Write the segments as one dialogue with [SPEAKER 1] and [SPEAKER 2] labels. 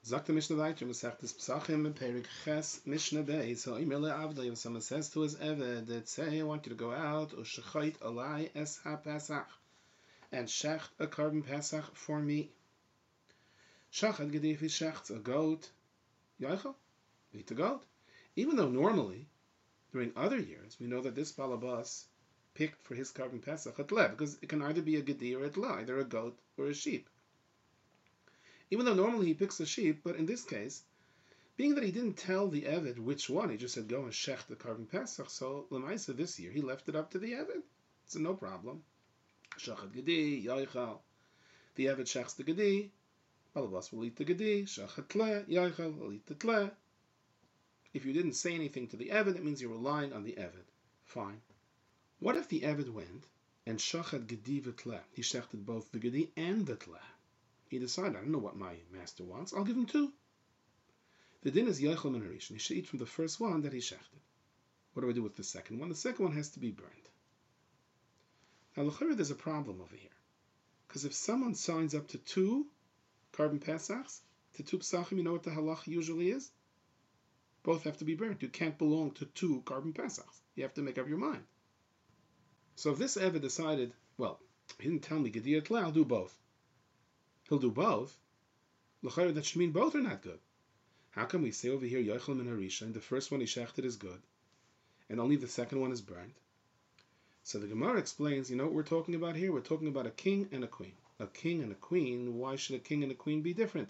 [SPEAKER 1] Sagt the Mishnah weiter, Masechtes Pesachim in Perik Ches Mishnah Beis. So Imir le'avdei, if someone says to his Eved that say, I want you to go out, Ushachait alai es ha-Pesach, and shecht a carbon Pesach for me. Shachat gedi, if he shechts a goat, Yoichel, eat the goat. Even though normally, during other years, we know that this balabas picked for his carbon Pesach a tle, because it can either be a gedi or a tle, either a goat or a sheep. Even though normally he picks a sheep, but in this case, being that he didn't tell the Eved which one, he just said go and shecht the carbon Pesach, so Lamaisa this year, he left it up to the Eved. So no problem. Shachat gedi, yoichal. The Eved shechts the gedi, balabas will eat the gedi, shachat tle, yoichal will eat the tle. If you didn't say anything to the Eved, it means you're relying on the Eved. Fine. What if the Eved went and shachat gedi v'tle? He shechted both the gedi and the tle. He decided, I don't know what my master wants, I'll give him two. The din is yoichel min harishon. He should eat from the first one that he shechted. What do I do with the second one? The second one has to be burned. Now, l'chayra, there's a problem over here. Because if someone signs up to two carbon Pesachs, to two Pesachim, you know what the halach usually is? Both have to be burnt. You can't belong to two carbon Pesachs. You have to make up your mind. So if this Eved decided, well, he didn't tell me Gediyat Tle, I'll do both. He'll do both. L'chayra, that should mean both are not good. How can we say over here, Yoichel min harishon, the first one he shechted is good, and only the second one is burnt? So the Gemara explains, you know what we're talking about here? We're talking about a king and a queen. A king and a queen, why should a king and a queen be different?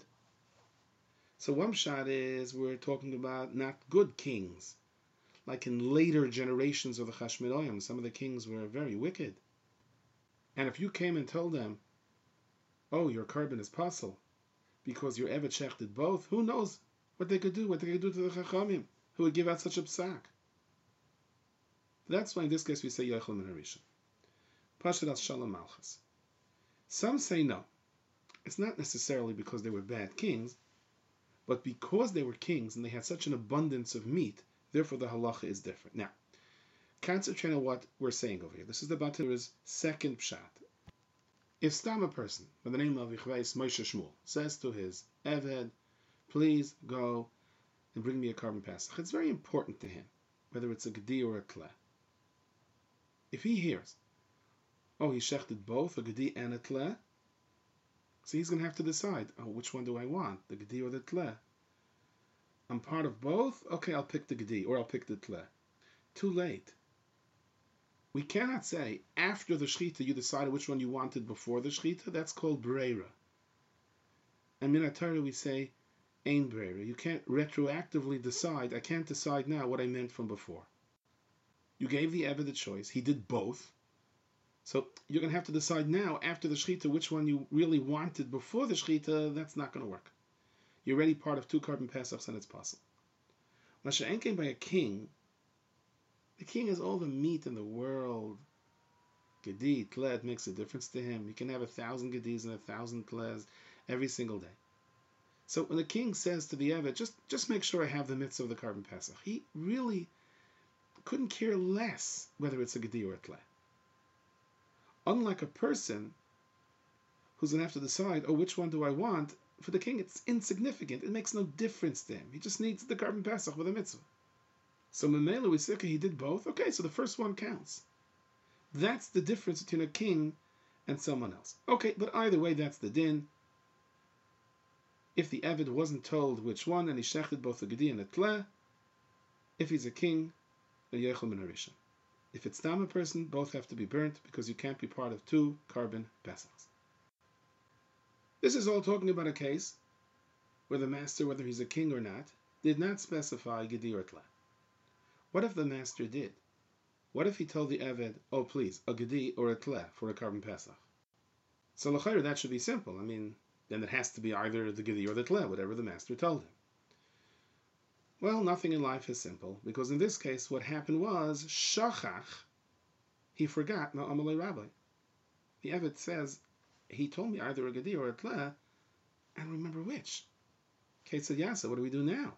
[SPEAKER 1] So one shot is, we're talking about not good kings. Like in later generations of the Chashmonaim, some of the kings were very wicked. And if you came and told them, oh, your carbon is pasul, because your Eved shechted both, who knows what they could do to the Chachamim, who would give out such a psak. That's why in this case we say Yoichel min harishon. Pashat as Shalom Malchus. Some say no. It's not necessarily because they were bad kings, but because they were kings and they had such an abundance of meat, therefore the halacha is different. Now, concentrate on what we're saying over here. This is the Batir's second pshat. If Stam, a person by the name of Yichveis Moshe Shmuel, says to his Eved, please go and bring me a carbon Pesach, it's very important to him, whether it's a Gedi or a Tle. If he hears, oh, he shechted both, a Gedi and a Tle, so he's going to have to decide, oh, which one do I want, the Gedi or the Tle? I'm part of both? Okay, I'll pick the Gedi, or I'll pick the Tle. Too late. We cannot say, after the Shechita, you decided which one you wanted before the Shechita. That's called Breira. And in Torah we say, Ein Breira. You can't retroactively decide, I can't decide now what I meant from before. You gave the Eved the choice. He did both. So you're going to have to decide now, after the Shechita, which one you really wanted before the Shechita. That's not going to work. You're already part of two carbon Pesachs and it's possible. Masha'en came by a king. The king has all the meat in the world. Gedi, Tled makes a difference to him. He can have 1,000 Gedis and 1,000 Tleds every single day. So when the king says to the Eved, just make sure I have the mitzvah of the carbon Pesach, he really couldn't care less whether it's a Gedi or a Tled. Unlike a person who's going to have to decide, oh, which one do I want? For the king, it's insignificant. It makes no difference to him. He just needs the carbon Pesach with a mitzvah. So Memela, we say, okay, he did both. Okay, so the first one counts. That's the difference between a king and someone else. Okay, but either way, that's the din. If the Eved wasn't told which one, and he shechted both the Gedi and the Tle, if he's a king, a Yoichel min harishon. If it's Tam a person, both have to be burnt, because you can't be part of two carbon Pesachs. This is all talking about a case where the master, whether he's a king or not, did not specify Gedi or Tle. What if the master did? What if he told the Eved, oh please, a Gedi or a Tle for a carbon Pesach? So l'chayr, that should be simple. I mean, then it has to be either the Gedi or the Tle, whatever the master told him. Well, nothing in life is simple, because in this case, what happened was, shachach, he forgot, no amalei rabbi. The Eved says, he told me either a Gedi or a Tle, I don't remember which. Kate said, Yasa, what do we do now?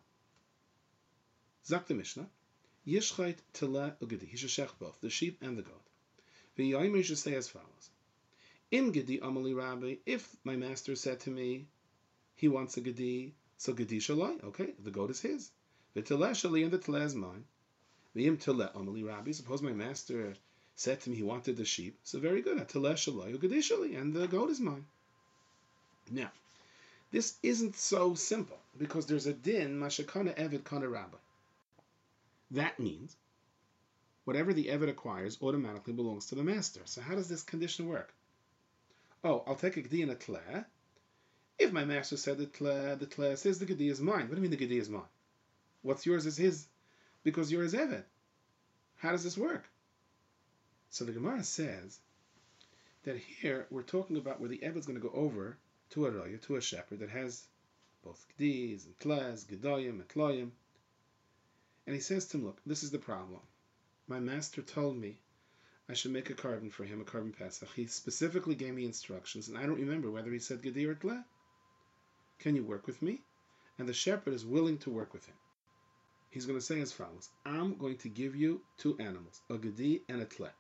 [SPEAKER 1] Zak the Mishnah, Yishchait Tele Ugedi. He should shech both, the sheep and the goat. The Yomer should say as follows: Im Gedi Amali Rabbi, if my master said to me, he wants a Gedi, So Gedisha Loi, okay, the goat is his. V'teleh shali, and the teleh is mine. V'yim teleh amali Rabbi. Suppose my master said to me he wanted the sheep. So very good. Teleh shaloi Gedisha Loi, and the goat is mine. Now, this isn't so simple because there's a din mashakana eved kana rabbi. That means whatever the eved acquires automatically belongs to the master. So how does this condition work? Oh, I'll take a gedi and a tleh. If my master said the tleh says the gedi is mine. What do you mean the gedi is mine? What's yours is his because you're his eved. How does this work? So the Gemara says that here we're talking about where the eved is going to go over to a roya, to a shepherd that has both gedis and tlehs, gedoyim and tloyim. And he says to him, look, this is the problem. My master told me I should make a carbon for him, a carbon pesach. He specifically gave me instructions, and I don't remember whether he said gedi or tleh. Can you work with me? And the shepherd is willing to work with him. He's going to say as follows: I'm going to give you two animals, a gedi and a tleh.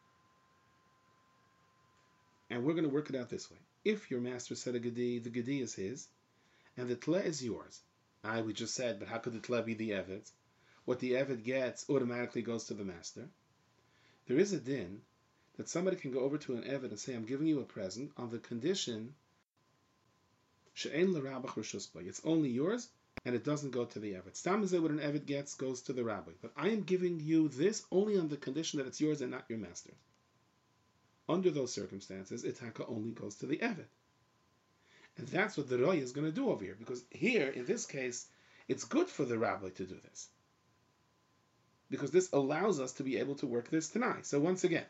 [SPEAKER 1] And we're going to work it out this way. If your master said a gedi, the gedi is his, and the tleh is yours. We just said, but how could the tleh be the eved's? What the eved gets automatically goes to the master. There is a din that somebody can go over to an eved and say, I'm giving you a present on the condition she'ein l'rabach reshus ba. It's only yours and it doesn't go to the eved. Stam is what an eved gets goes to the rabbi. But I am giving you this only on the condition that it's yours and not your master's. Under those circumstances, itaka only goes to the eved. And that's what the roya is going to do over here. Because here, in this case, it's good for the rabbi to do this. Because this allows us to be able to work this tonight. So once again,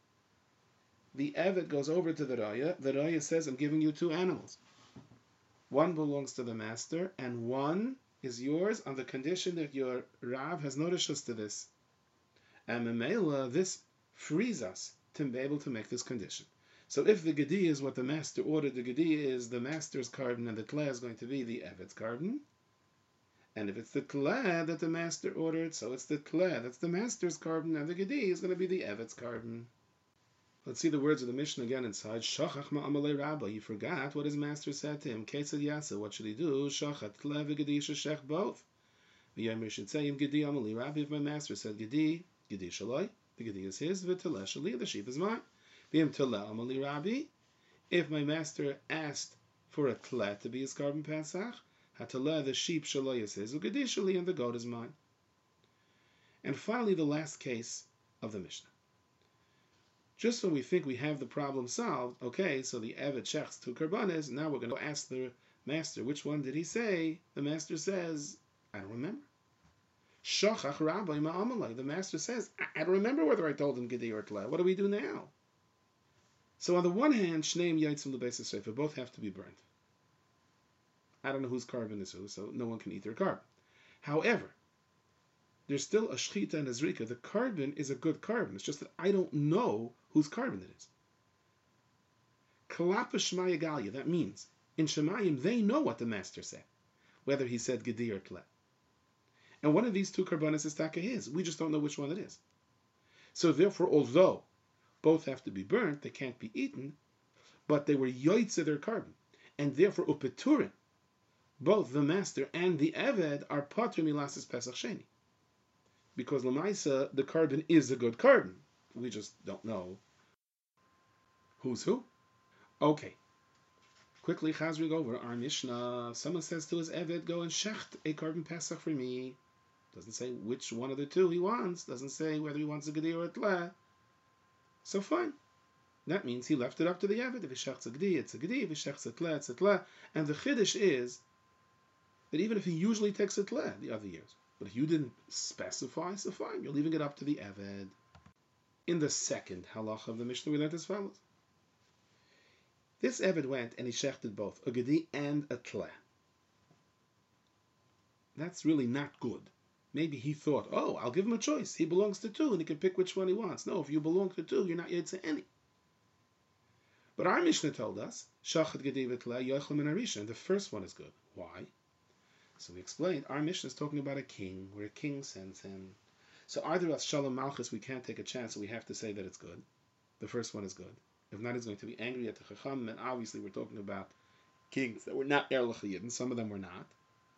[SPEAKER 1] the eved goes over to the roya says, I'm giving you two animals. One belongs to the master, and one is yours on the condition that your Rav has no reshus to this. And Memela, this frees us to be able to make this condition. So if the gedi is what the master ordered, the gedi is the master's carbon, and the tleh is going to be the eved's carbon. And if it's the tleh that the master ordered, so it's the tleh that's the master's carbon, and the gedi is going to be the eved's carbon. Let's see the words of the Mishnah again inside. Shachach ma'amalei rabba. He forgot what his master said to him. Kesed yasa. What should he do? Shachat tleh v'gedi sheshech both. V'yomer should say him gedi amalei rabbi. If my master said gedi shaloi, the gedi is his. V'teleh shali, the sheep is mine. V'yim teleh amalei rabbi. If my master asked for a tleh to be his carbon pesach, Hateleh, the sheep shaloi is his. V'gedi shali, and the goat is mine. And finally, the last case of the Mishnah. Just when we think we have the problem solved, okay, so the Eved shechs two karbanes, now we're going to ask the master, which one did he say? The master says, I don't remember. Shachach rabbi ma'amalai. The master says, I don't remember whether I told him gedi or tleh. What do we do now? So on the one hand, shneim yaitzim lebeis sefer, both have to be burnt. I don't know whose carbon is who, so no one can eat their carbon. However, there's still a shchita and a zrika. The carbon is a good carbon. It's just that I don't know whose carbon it is. Kalapa shmaya galia. That means in Shemayim they know what the master said, whether he said gedi or tleh. And one of these two karbanis is taka his. We just don't know which one it is. So therefore, although both have to be burnt, they can't be eaten, but they were yoitze their carbon, and therefore upeturin. Both the master and the eved are patr milasis pesach sheni. Because Lamaisa, the carbon is a good carbon. We just don't know who's who. Okay. Quickly, chazring over our Mishnah. Someone says to his Eved, go and shecht a carbon pesach for me. Doesn't say which one of the two he wants. Doesn't say whether he wants a gedi or a tleh. So fine. That means he left it up to the Eved. If he shechts a gedi, it's a gedi. If he shechts a tleh, it's a tleh. And the chiddush is that even if he usually takes a tleh the other years, but if you didn't specify, so fine, you're leaving it up to the Eved. In the second halacha of the Mishnah, we learned as follows. This Eved went and he shechted both, a gedi and a tleh. That's really not good. Maybe he thought, oh, I'll give him a choice. He belongs to two and he can pick which one he wants. No, if you belong to two, you're not yet to any. But our Mishnah told us, shachet gedi v'tleh yochel min harisha, the first one is good. Why? So we explained, our Mishnah is talking about a king, where a king sends him. So either as Shalom Malchus, we can't take a chance, so we have to say that it's good. The first one is good. If not, he's going to be angry at the Chacham, and obviously we're talking about kings that were not Erlich Yidden, some of them were not.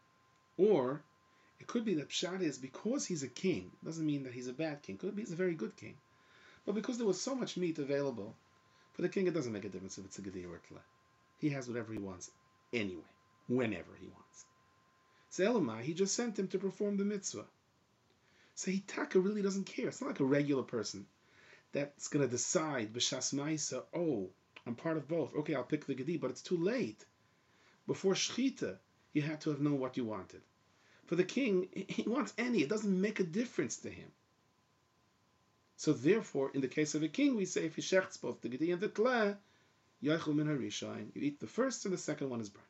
[SPEAKER 1] Or it could be that Pshat is because he's a king, doesn't mean that he's a bad king. Could be he's a very good king. But because there was so much meat available, for the king it doesn't make a difference if it's a Gedir or a Tle. He has whatever he wants anyway, whenever he wants. So Elamai, he just sent him to perform the mitzvah. So Hitaka really doesn't care. It's not like a regular person that's going to decide, B'shas Maisa, oh, I'm part of both. Okay, I'll pick the Gedir, but it's too late. Before Shechita, you had to have known what you wanted. For the king, he wants any. It doesn't make a difference to him. So therefore, in the case of a king, we say, if he shechts both the Gedir and the Tle, Yochel min harishayin. You eat the first and the second one is burnt.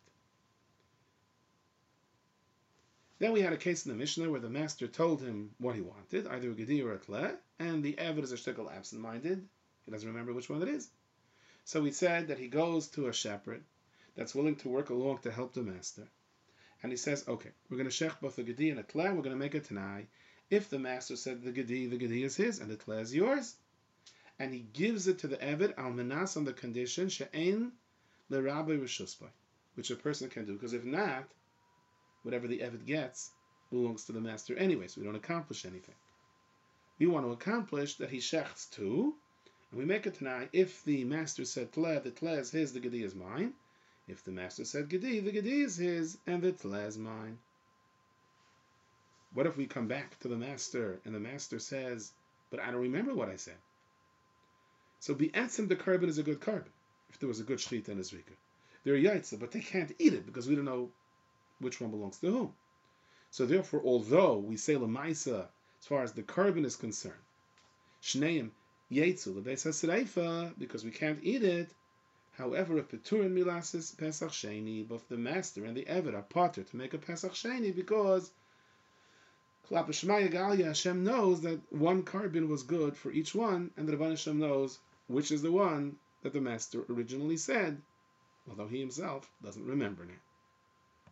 [SPEAKER 1] Then we had a case in the Mishnah where the master told him what he wanted, either a Gedir or a Tle, and the Eved is a shtickle absent-minded. He doesn't remember which one it is. So we said that he goes to a shepherd that's willing to work along to help the master. And he says, okay, we're going to shech both a Gedir and a Tle, we're going to make a Tanai. If the master said the Gedir is his and the Tle is yours, and he gives it to the Eved al menas on the condition she'ein leRabbi Rishusbay, which a person can do, because if not, whatever the Eved gets belongs to the master anyway, so we don't accomplish anything. We want to accomplish that he shechts too, and we make a Tanai. If the master said Tle, the Tle is his, the Gedir is mine. If the master said Gedir, the Gedir is his, and the Tle is mine. What if we come back to the master, and the master says, but I don't remember what I said? So B'etzem, the carbon is a good carbon, if there was a good shechita and a zrika. They're yaitza, but they can't eat it, because we don't know which one belongs to whom. So therefore, although we say Lamaisa, as far as the carbon is concerned, Shneim Yetzu Lebeis HaSreifa, because we can't eat it. However, if Peturin Milasis Pesach Sheni, both the master and the Eved are potter to make a Pesach Sheni, because Klapa Shema Galia, Hashem knows that one carbon was good for each one, and the Rabban Hashem knows which is the one that the master originally said, although he himself doesn't remember now.